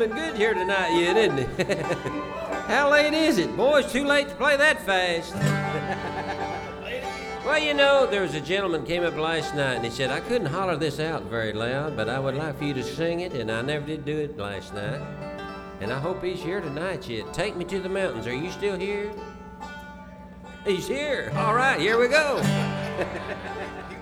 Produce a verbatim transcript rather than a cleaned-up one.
feeling good here tonight yet, isn't he? How late is it? Boy, it's too late to play that fast. Well, you know, there was a gentleman came up last night and he said, I couldn't holler this out very loud, but I would like for you to sing it, and I never did do it last night. And I hope he's here tonight yet. Take me to the mountains. Are you still here? He's here. All right, here we go.